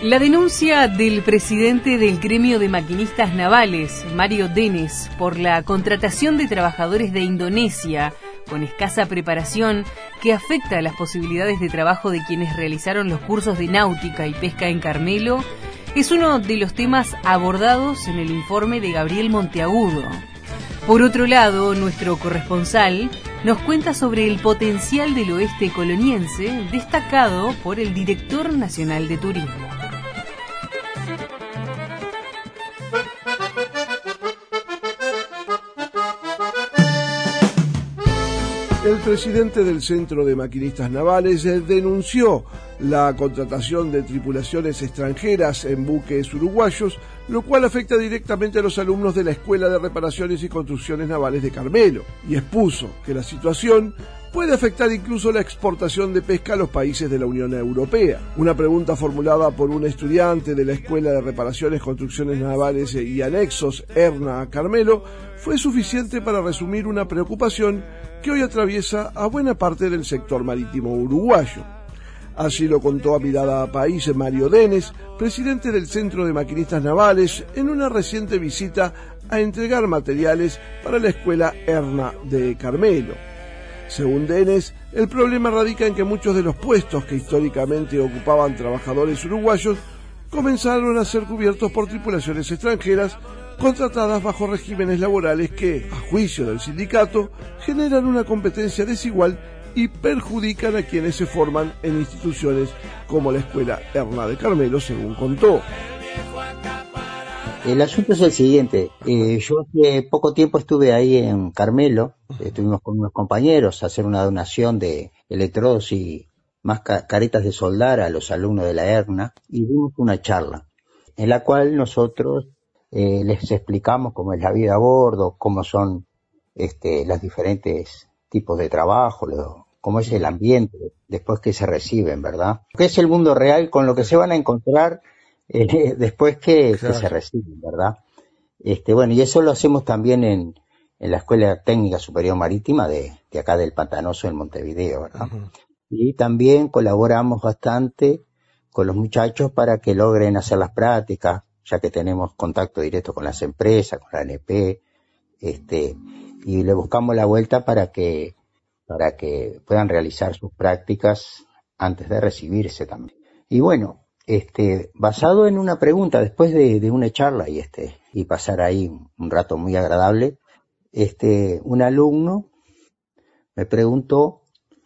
La denuncia del presidente del gremio de maquinistas navales, Mario Denes, por la contratación de trabajadores de Indonesia con escasa preparación que afecta a las posibilidades de trabajo de quienes realizaron los cursos de náutica y pesca en Carmelo, es uno de los temas abordados en el informe de Gabriel Monteagudo. Por otro lado, nuestro corresponsal nos cuenta sobre el potencial del oeste coloniense, destacado por el director nacional de turismo. El presidente del Centro de Maquinistas Navales denunció la contratación de tripulaciones extranjeras en buques uruguayos, lo cual afecta directamente a los alumnos de la Escuela de Reparaciones y Construcciones Navales de Carmelo, y expuso que la situación puede afectar incluso la exportación de pesca a los países de la Unión Europea. Una pregunta formulada por un estudiante de la Escuela de Reparaciones, Construcciones Navales y Anexos, ERNA Carmelo, fue suficiente para resumir una preocupación que hoy atraviesa a buena parte del sector marítimo uruguayo. Así lo contó a Mirada País Mario Denes, presidente del Centro de Maquinistas Navales, en una reciente visita a entregar materiales para la Escuela ERNA de Carmelo. Según Denes, el problema radica en que muchos de los puestos que históricamente ocupaban trabajadores uruguayos comenzaron a ser cubiertos por tripulaciones extranjeras contratadas bajo regímenes laborales que, a juicio del sindicato, generan una competencia desigual y perjudican a quienes se forman en instituciones como la Escuela ERNA de Carmelo, según contó. El asunto es el siguiente. Yo hace poco tiempo estuve ahí en Carmelo, estuvimos con unos compañeros a hacer una donación de electrodos y más caretas de soldar a los alumnos de la ERNA y dimos una charla en la cual nosotros les explicamos cómo es la vida a bordo, cómo son los diferentes tipos de trabajo, cómo es el ambiente después que se reciben, ¿verdad? ¿Qué es el mundo real con lo que se van a encontrar después que se reciben, ¿verdad? Bueno, y eso lo hacemos también en la Escuela Técnica Superior Marítima de acá del Pantanoso en Montevideo, ¿verdad? Uh-huh. Y también colaboramos bastante con los muchachos para que logren hacer las prácticas, ya que tenemos contacto directo con las empresas, con la ANP, y le buscamos la vuelta para que puedan realizar sus prácticas antes de recibirse también. Y bueno, basado en una pregunta, después de una charla y pasar ahí un rato muy agradable, un alumno me preguntó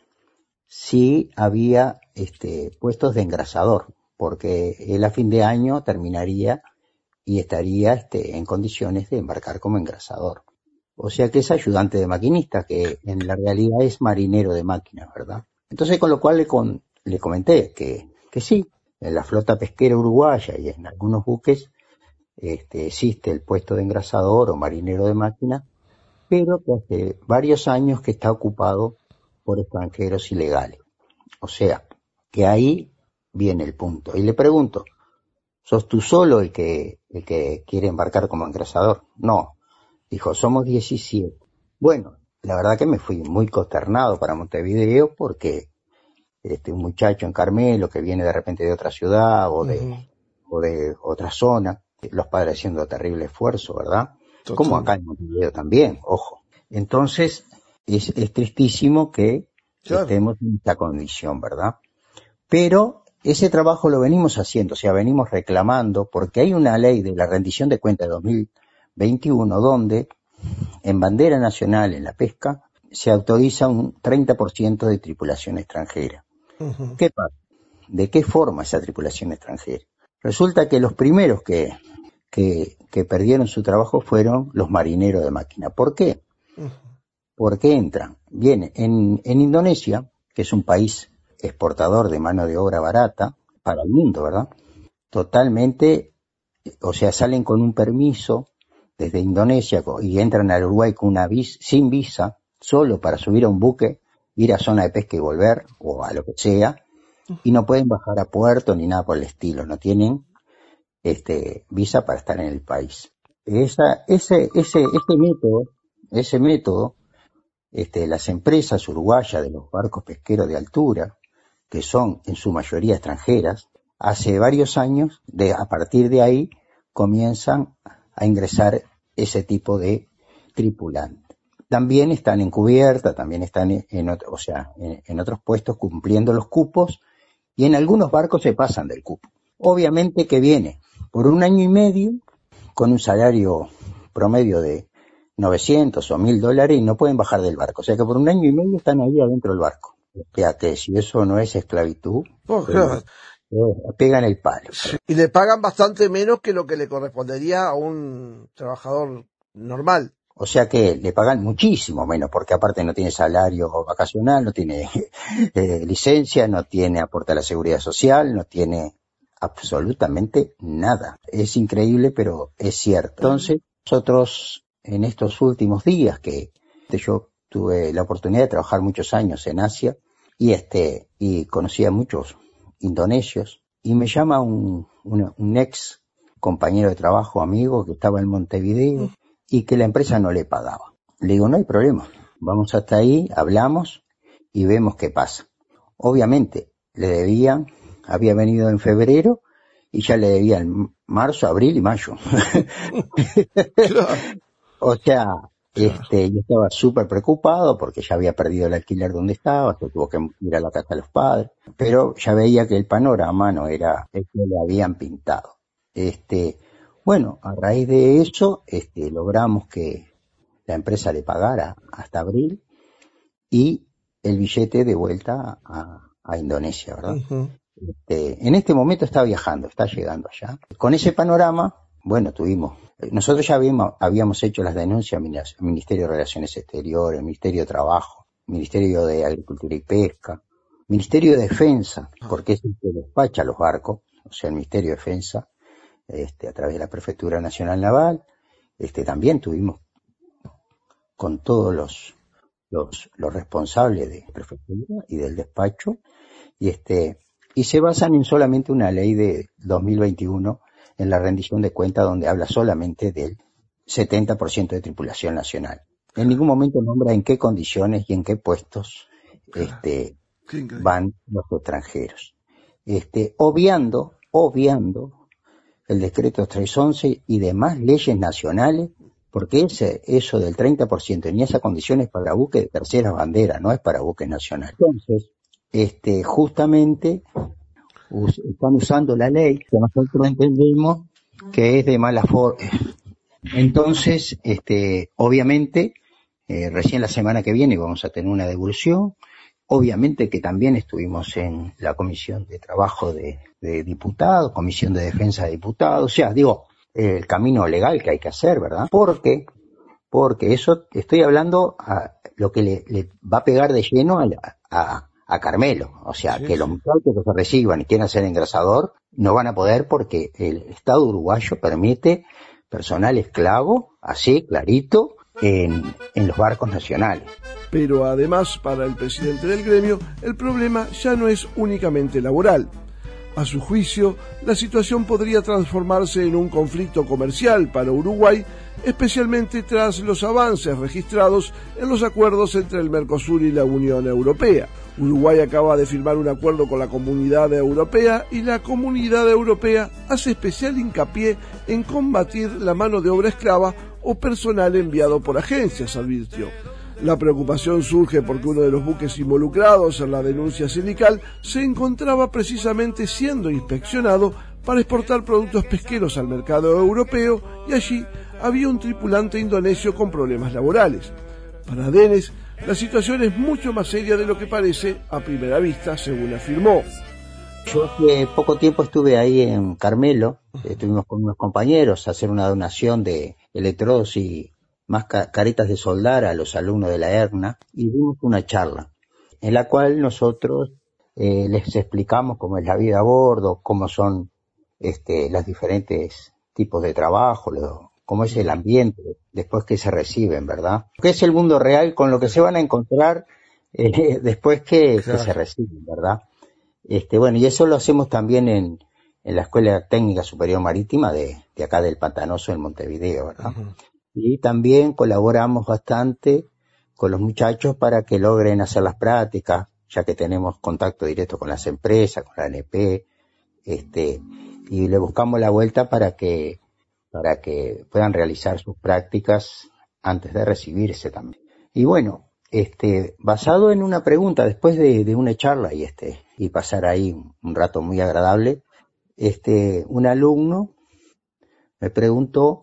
si había puestos de engrasador, porque él a fin de año terminaría y estaría en condiciones de embarcar como engrasador. O sea que es ayudante de maquinista, que en la realidad es marinero de máquinas, ¿verdad? Entonces, con lo cual le comenté que sí, en la flota pesquera uruguaya y en algunos buques existe el puesto de engrasador o marinero de máquina, pero que hace varios años que está ocupado por extranjeros ilegales. O sea, que ahí viene el punto. Y le pregunto, ¿sos tú solo el que quiere embarcar como engrasador? No. Dijo, somos 17. Bueno, la verdad que me fui muy consternado para Montevideo porque un muchacho en Carmelo que viene de repente de otra ciudad o de otra zona, los padres haciendo terrible esfuerzo, ¿verdad? Total. Como acá en Montevideo también, ojo. Entonces, es tristísimo que estemos en esta condición, ¿verdad? Pero ese trabajo lo venimos haciendo, o sea, venimos reclamando, porque hay una ley de la rendición de cuentas de 2021 donde en bandera nacional en la pesca se autoriza un 30% de tripulación extranjera. Uh-huh. ¿Qué pasa? ¿De qué forma esa tripulación extranjera? Resulta que los primeros que perdieron su trabajo fueron los marineros de máquina. ¿Por qué? Uh-huh. Porque entran. Bien, en Indonesia, que es un país exportador de mano de obra barata para el mundo, ¿verdad? Totalmente, o sea, salen con un permiso desde Indonesia y entran al Uruguay con sin visa, solo para subir a un buque, ir a zona de pesca y volver, o a lo que sea, y no pueden bajar a puerto ni nada por el estilo, no tienen visa para estar en el país. Ese método, las empresas uruguayas de los barcos pesqueros de altura, que son en su mayoría extranjeras, hace varios años, a partir de ahí, comienzan a ingresar ese tipo de tripulantes. También están en cubierta, también están en otros puestos cumpliendo los cupos, y en algunos barcos se pasan del cupo. Obviamente que viene por 1 año y medio con un salario promedio de 900 o $1.000 y no pueden bajar del barco. O sea que por 1 año y medio están ahí adentro del barco. O sea que si eso no es esclavitud, Claro. Pegan el palo. Y le pagan bastante menos que lo que le correspondería a un trabajador normal. O sea que le pagan muchísimo menos, porque aparte no tiene salario vacacional, no tiene licencia, no tiene aporte a la seguridad social, no tiene absolutamente nada. Es increíble, pero es cierto. Entonces, nosotros en estos últimos días que yo tuve la oportunidad de trabajar muchos años en Asia y conocí a muchos indonesios, y me llama un ex compañero de trabajo, amigo, que estaba en Montevideo y que la empresa no le pagaba. Le digo, no hay problema, vamos hasta ahí, hablamos y vemos qué pasa. Obviamente le debían, había venido en febrero y ya le debían marzo, abril y mayo. O sea, yo estaba súper preocupado porque ya había perdido el alquiler donde estaba, se tuvo que ir a la casa de los padres, pero ya veía que el panorama no era el que le habían pintado. Bueno, a raíz de eso, logramos que la empresa le pagara hasta abril y el billete de vuelta a Indonesia, ¿verdad? Uh-huh. En este momento está viajando, está llegando allá. Con ese panorama, bueno, nosotros ya habíamos hecho las denuncias al Ministerio de Relaciones Exteriores, Ministerio de Trabajo, Ministerio de Agricultura y Pesca, Ministerio de Defensa, porque es el que despacha los barcos, o sea, el Ministerio de Defensa, a través de la Prefectura Nacional Naval. También tuvimos con todos los responsables de prefectura y del despacho, y se basan en solamente una ley de 2021 en la rendición de cuentas, donde habla solamente del 70% de tripulación nacional. En ningún momento nombra en qué condiciones y en qué puestos van los extranjeros. Obviando el decreto 311 y demás leyes nacionales, porque eso del 30% ni esa condición es para buques de terceras banderas, no es para buques nacionales. Entonces, justamente están usando la ley que nosotros entendemos que es de mala forma. Entonces, obviamente, recién la semana que viene vamos a tener una devolución. Obviamente que también estuvimos en la Comisión de Trabajo de Diputados, Comisión de Defensa de Diputados, o sea, el camino legal que hay que hacer, ¿verdad? Porque eso, estoy hablando a lo que le va a pegar de lleno a Carmelo, o sea, que los muchachos que se reciban y quieran ser engrasador no van a poder, porque el Estado uruguayo permite personal esclavo, así, clarito, en los barcos nacionales. Pero además, para el presidente del gremio, el problema ya no es únicamente laboral. A su juicio, la situación podría transformarse en un conflicto comercial para Uruguay, especialmente tras los avances registrados en los acuerdos entre el Mercosur y la Unión Europea. Uruguay acaba de firmar un acuerdo con la Comunidad Europea y la Comunidad Europea hace especial hincapié en combatir la mano de obra esclava o personal enviado por agencias, advirtió. La preocupación surge porque uno de los buques involucrados en la denuncia sindical se encontraba precisamente siendo inspeccionado para exportar productos pesqueros al mercado europeo, y allí había un tripulante indonesio con problemas laborales. Para Denes, la situación es mucho más seria de lo que parece a primera vista, según afirmó. Yo hace poco tiempo estuve ahí en Carmelo, estuvimos con unos compañeros a hacer una donación de electrodos y más caretas de soldar a los alumnos de la ERNA, y dimos una charla en la cual nosotros les explicamos cómo es la vida a bordo, cómo son los diferentes tipos de trabajo, cómo es el ambiente después que se reciben, ¿verdad? ¿Qué es el mundo real con lo que se van a encontrar después que se reciben, ¿verdad? Bueno, y eso lo hacemos también en la Escuela Técnica Superior Marítima de acá del Pantanoso en Montevideo, ¿verdad? Uh-huh. Y también colaboramos bastante con los muchachos para que logren hacer las prácticas, ya que tenemos contacto directo con las empresas, con la ANP, y le buscamos la vuelta para que puedan realizar sus prácticas antes de recibirse también. Y bueno, basado en una pregunta, después de una charla y pasar ahí un rato muy agradable, un alumno me preguntó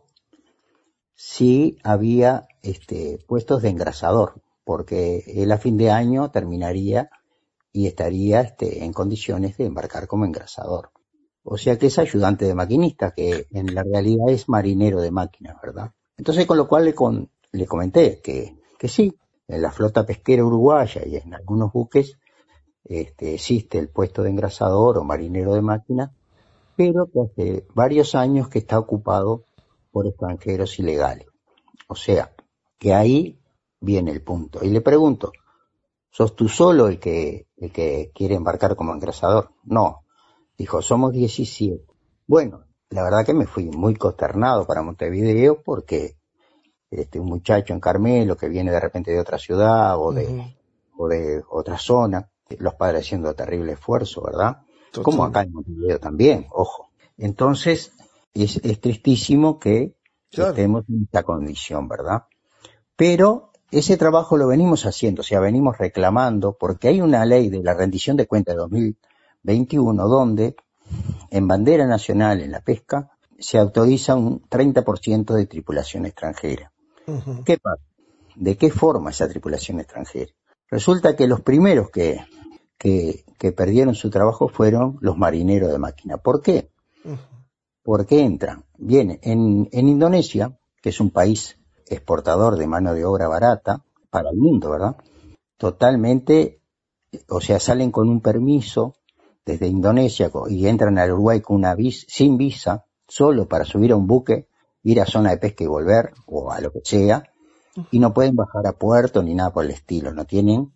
si había puestos de engrasador, porque él a fin de año terminaría y estaría en condiciones de embarcar como engrasador. O sea que es ayudante de maquinista, que en la realidad es marinero de máquinas, ¿verdad? Entonces, con lo cual le comenté que sí, en la flota pesquera uruguaya y en algunos buques existe el puesto de engrasador o marinero de máquinas, pero que hace varios años que está ocupado por extranjeros ilegales. O sea, que ahí viene el punto. Y le pregunto, ¿sos tú solo el que quiere embarcar como engrasador? No. Dijo, somos 17. Bueno, la verdad que me fui muy consternado para Montevideo porque un muchacho en Carmelo que viene de repente de otra ciudad o de otra zona, los padres haciendo terrible esfuerzo, ¿verdad? Total. Como acá en Montevideo también, ojo. Entonces, es tristísimo que estemos en esta condición, ¿verdad? Pero ese trabajo lo venimos haciendo, o sea, venimos reclamando, porque hay una ley de la rendición de cuentas de 2021 donde en bandera nacional, en la pesca, se autoriza un 30% de tripulación extranjera. ¿Qué pasa? ¿De qué forma esa tripulación extranjera? Resulta que los primeros que perdieron su trabajo fueron los marineros de máquina. ¿Por qué? Porque entran. Bien, en Indonesia, que es un país exportador de mano de obra barata para el mundo, ¿verdad? Totalmente, o sea, salen con un permiso desde Indonesia y entran al Uruguay con sin visa, solo para subir a un buque, ir a zona de pesca y volver, o a lo que sea, y no pueden bajar a puerto ni nada por el estilo, no tienen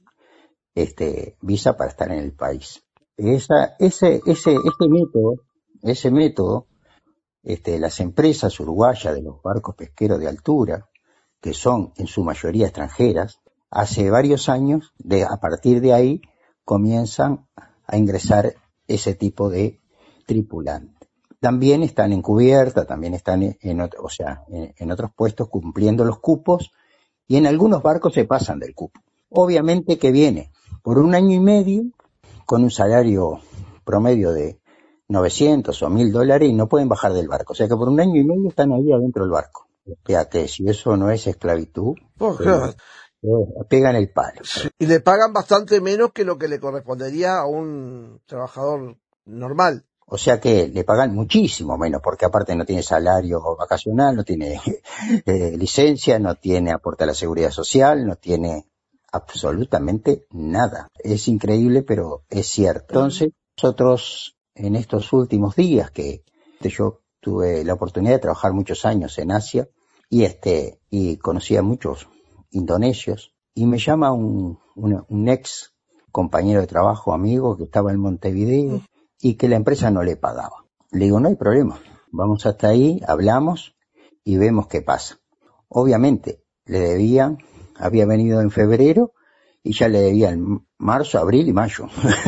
visa para estar en el país. Ese método, las empresas uruguayas de los barcos pesqueros de altura, que son en su mayoría extranjeras, hace varios años, a partir de ahí, comienzan a ingresar ese tipo de tripulantes. También están en cubierta, también están en otros puestos cumpliendo los cupos, y en algunos barcos se pasan del cupo. Obviamente que viene por un año y medio con un salario promedio de 900 o $1.000 y no pueden bajar del barco. O sea que por un año y medio están ahí adentro del barco. Fíjate, si eso no es esclavitud, pegan el palo. Sí, y le pagan bastante menos que lo que le correspondería a un trabajador normal. O sea que le pagan muchísimo menos, porque aparte no tiene salario vacacional, no tiene licencia, no tiene aporte a la seguridad social, no tiene absolutamente nada. Es increíble, pero es cierto. Entonces, nosotros en estos últimos días que yo tuve la oportunidad de trabajar muchos años en Asia y conocí a muchos indonesios, y me llama un ex compañero de trabajo, amigo, que estaba en Montevideo y que la empresa no le pagaba. Le digo, no hay problema, vamos hasta ahí, hablamos y vemos qué pasa. Obviamente, le debían, había venido en febrero y ya le debían marzo, abril y mayo.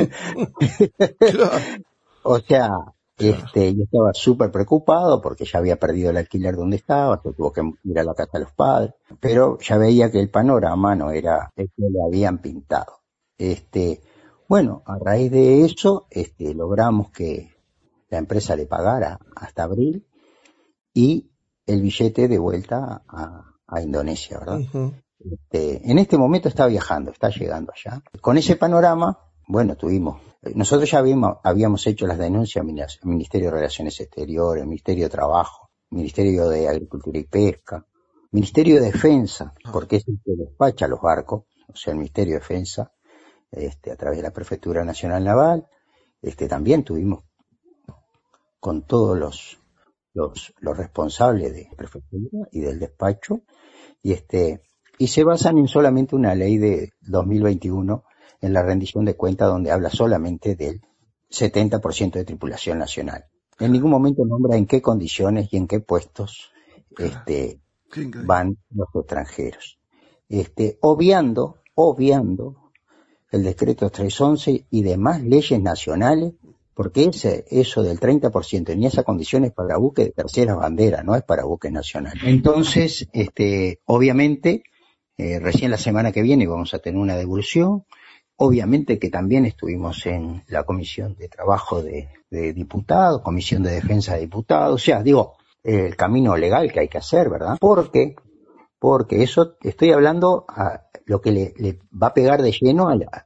O sea, yo estaba súper preocupado porque ya había perdido el alquiler donde estaba, se tuvo que ir a la casa de los padres, pero ya veía que el panorama no era el que le habían pintado. Bueno, a raíz de eso, logramos que la empresa le pagara hasta abril y el billete de vuelta a Indonesia, ¿verdad? En este momento está viajando, está llegando allá. Con ese panorama, bueno, nosotros ya habíamos hecho las denuncias al Ministerio de Relaciones Exteriores, Ministerio de Trabajo, Ministerio de Agricultura y Pesca, Ministerio de Defensa, porque es el que despacha los barcos, o sea, el Ministerio de Defensa, a través de la Prefectura Nacional Naval. También tuvimos con todos los responsables de prefectura y del despacho, y se basan en solamente una ley de 2021 en la rendición de cuentas donde habla solamente del 70% de tripulación nacional. En ningún momento nombra en qué condiciones y en qué puestos van los extranjeros. Obviando el decreto 311 y demás leyes nacionales porque eso del 30% ni esa condición es para buques de terceras banderas, no es para buques nacionales. Entonces, obviamente, recién la semana que viene vamos a tener una devolución. Obviamente que también estuvimos en la Comisión de Trabajo de Diputados, Comisión de Defensa de Diputados, o sea, digo, el camino legal que hay que hacer, ¿verdad? Porque eso estoy hablando a lo que le va a pegar de lleno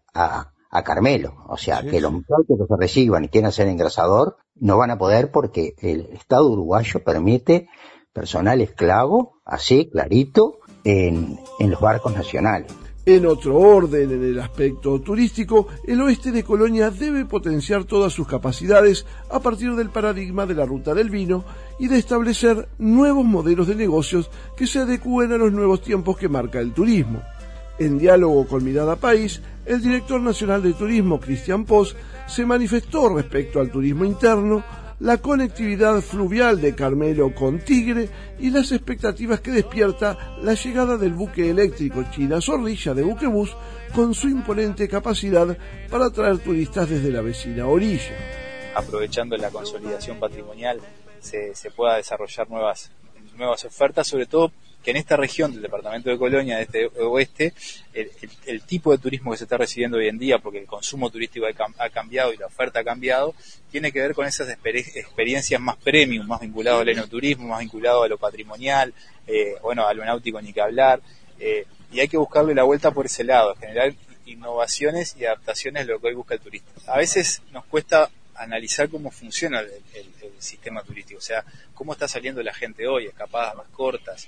a Carmelo, o sea, sí, que los muchachos que se reciban y quieran ser engrasador no van a poder porque el Estado uruguayo permite personal esclavo, así, clarito, en los barcos nacionales. En otro orden, en el aspecto turístico, el oeste de Colonia debe potenciar todas sus capacidades a partir del paradigma de la ruta del vino y de establecer nuevos modelos de negocios que se adecúen a los nuevos tiempos que marca el turismo. En diálogo con Mirada País, el director nacional de turismo, Cristian Pos, se manifestó respecto al turismo interno, la conectividad fluvial de Carmelo con Tigre y las expectativas que despierta la llegada del buque eléctrico China Zorrilla de Buquebús con su imponente capacidad para atraer turistas desde la vecina orilla. Aprovechando la consolidación patrimonial se pueda desarrollar nuevas ofertas, sobre todo que en esta región del departamento de Colonia, de este oeste, el tipo de turismo que se está recibiendo hoy en día, porque el consumo turístico ha cambiado y la oferta ha cambiado, tiene que ver con esas experiencias más premium, más vinculadas al enoturismo, más vinculado a lo patrimonial, a lo náutico ni que hablar, y hay que buscarle la vuelta por ese lado, generar innovaciones y adaptaciones a lo que hoy busca el turista. A veces nos cuesta analizar cómo funciona el sistema turístico, o sea, cómo está saliendo la gente hoy, escapadas más cortas,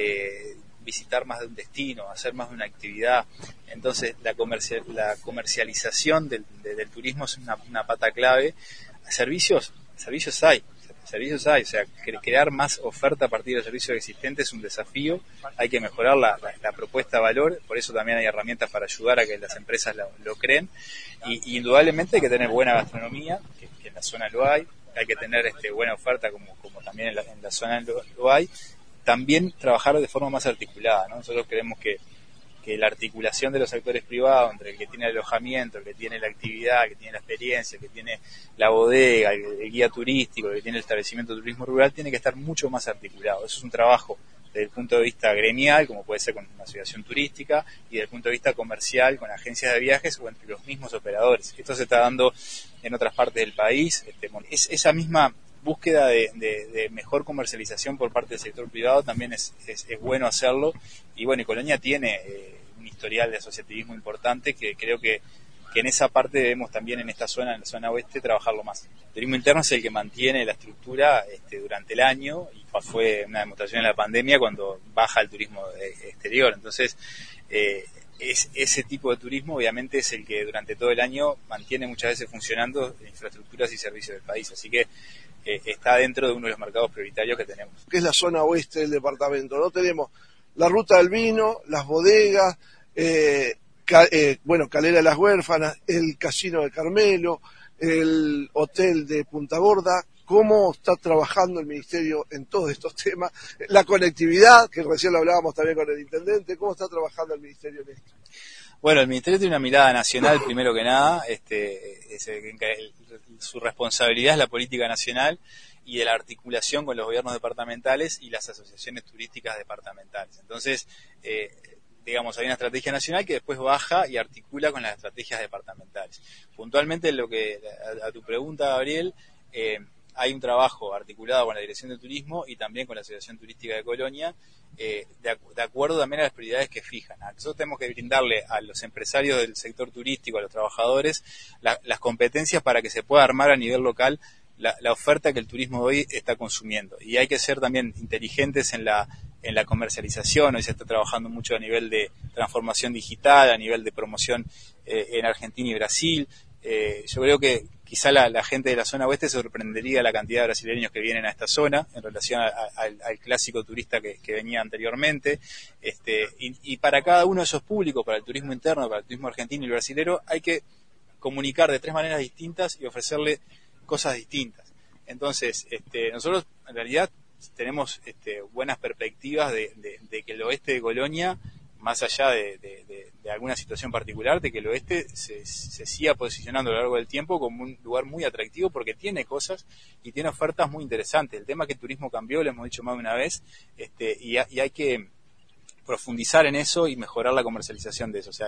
visitar más de un destino, hacer más de una actividad. Entonces la comercialización del turismo es una pata clave. Servicios hay, o sea, crear más oferta a partir de los servicios existentes es un desafío, hay que mejorar la propuesta de valor, por eso también hay herramientas para ayudar a que las empresas lo creen, y indudablemente hay que tener buena gastronomía, que en la zona lo hay que tener buena oferta como también en la zona lo hay, también trabajar de forma más articulada, ¿no? Nosotros creemos que la articulación de los sectores privados entre el que tiene el alojamiento, el que tiene la actividad, el que tiene la experiencia, el que tiene la bodega, el guía turístico, el que tiene el establecimiento de turismo rural, tiene que estar mucho más articulado. Eso es un trabajo desde el punto de vista gremial, como puede ser con una asociación turística, y desde el punto de vista comercial, con agencias de viajes o entre los mismos operadores. Esto se está dando en otras partes del país. Es esa misma búsqueda de mejor comercialización por parte del sector privado también es bueno hacerlo, y Colonia tiene un historial de asociativismo importante que creo que en esa parte debemos también en la zona oeste, trabajarlo más. El turismo interno es el que mantiene la estructura durante el año, y fue una demostración en la pandemia cuando baja el turismo exterior. Entonces, ese tipo de turismo obviamente es el que durante todo el año mantiene muchas veces funcionando infraestructuras y servicios del país, así que está dentro de uno de los mercados prioritarios que tenemos. Que es la zona oeste del departamento, ¿no? Tenemos la ruta del vino, las bodegas, Calera de las Huérfanas, el casino de Carmelo, el hotel de Punta Gorda. ¿Cómo está trabajando el Ministerio en todos estos temas? La conectividad, que recién lo hablábamos también con el intendente, ¿cómo está trabajando el Ministerio en esto? Bueno, el Ministerio tiene una mirada nacional, primero que nada, su responsabilidad es la política nacional y de la articulación con los gobiernos departamentales y las asociaciones turísticas departamentales. Entonces, hay una estrategia nacional que después baja y articula con las estrategias departamentales. Puntualmente, a tu pregunta, Gabriel, hay un trabajo articulado con la Dirección de Turismo y también con la Asociación Turística de Colonia, de acuerdo también a las prioridades que fijan. Nosotros tenemos que brindarle a los empresarios del sector turístico, a los trabajadores, las competencias para que se pueda armar a nivel local la oferta que el turismo hoy está consumiendo. Y hay que ser también inteligentes en la comercialización. Hoy se está trabajando mucho a nivel de transformación digital, a nivel de promoción en Argentina y Brasil. Yo creo que quizá la gente de la zona oeste se sorprendería la cantidad de brasileños que vienen a esta zona en relación al clásico turista que venía anteriormente. Y para cada uno de esos públicos, para el turismo interno, para el turismo argentino y el brasilero, hay que comunicar de 3 maneras distintas y ofrecerle cosas distintas. Entonces, nosotros en realidad tenemos buenas perspectivas de que el oeste de Colonia, más allá de de alguna situación particular, de que el oeste se siga posicionando a lo largo del tiempo como un lugar muy atractivo porque tiene cosas y tiene ofertas muy interesantes. El tema es que el turismo cambió, lo hemos dicho más de una vez, y hay que profundizar en eso y mejorar la comercialización de eso. O sea,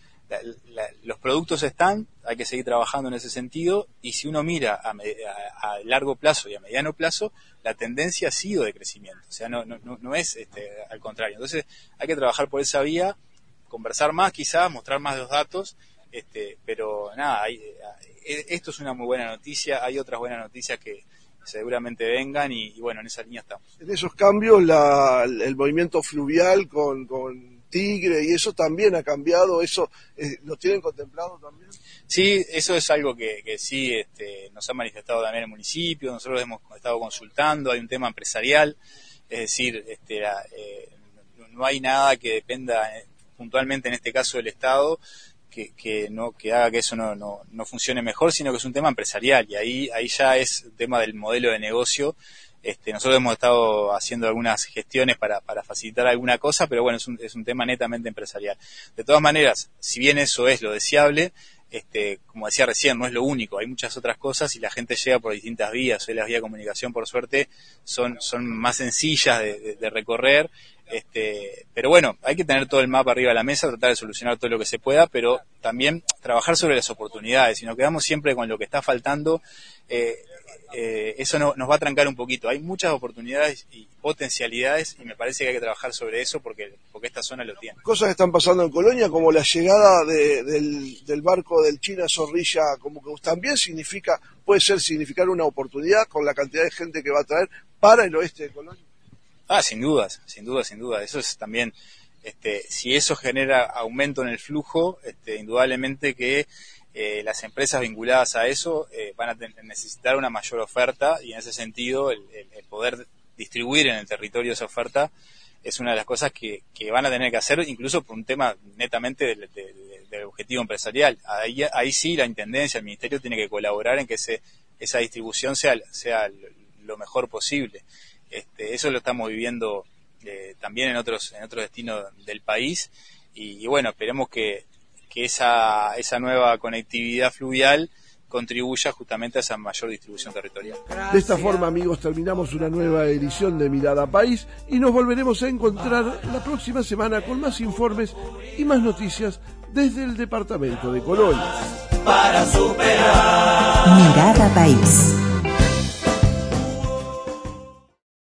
los productos están, hay que seguir trabajando en ese sentido, y si uno mira a largo plazo y a mediano plazo, la tendencia ha sido de crecimiento, o sea, no es al contrario. Entonces hay que trabajar por esa vía, conversar más quizás, mostrar más los datos, pero nada, esto es una muy buena noticia, hay otras buenas noticias que seguramente vengan y bueno, en esa línea estamos. En esos cambios el movimiento fluvial con Tigre y eso también ha cambiado, ¿eso lo tienen contemplado también? Sí, eso es algo que sí nos ha manifestado también el municipio, nosotros hemos estado consultando, hay un tema empresarial, es decir, no hay nada que dependa puntualmente en este caso del Estado que haga que eso no funcione mejor, sino que es un tema empresarial y ahí ya es un tema del modelo de negocio. Nosotros hemos estado haciendo algunas gestiones para facilitar alguna cosa, pero bueno, es un tema netamente empresarial. De todas maneras, si bien eso es lo deseable, como decía recién, no es lo único, hay muchas otras cosas y la gente llega por distintas vías. Hoy las vías de comunicación, por suerte, son más sencillas de recorrer, pero bueno, hay que tener todo el mapa arriba de la mesa, tratar de solucionar todo lo que se pueda, pero también trabajar sobre las oportunidades. Si nos quedamos siempre con lo que está faltando, eso nos va a trancar un poquito. Hay muchas oportunidades y potencialidades y me parece que hay que trabajar sobre eso porque esta zona lo tiene. Cosas que están pasando en Colonia, como la llegada del barco del China Zorrilla, como que también puede significar una oportunidad con la cantidad de gente que va a traer para el oeste de Colonia. Sin duda. Eso es también, si eso genera aumento en el flujo, indudablemente que las empresas vinculadas a eso van a necesitar una mayor oferta y en ese sentido el poder distribuir en el territorio esa oferta es una de las cosas que van a tener que hacer, incluso por un tema netamente del objetivo empresarial. Ahí sí la Intendencia, el Ministerio tiene que colaborar en que esa distribución sea lo mejor posible. Eso lo estamos viviendo también en otros destinos del país y bueno, esperemos que esa nueva conectividad fluvial contribuya justamente a esa mayor distribución territorial. De esta forma, amigos, terminamos una nueva edición de Mirada País y nos volveremos a encontrar la próxima semana con más informes y más noticias desde el departamento de Colonia. Para superar. Mirada País.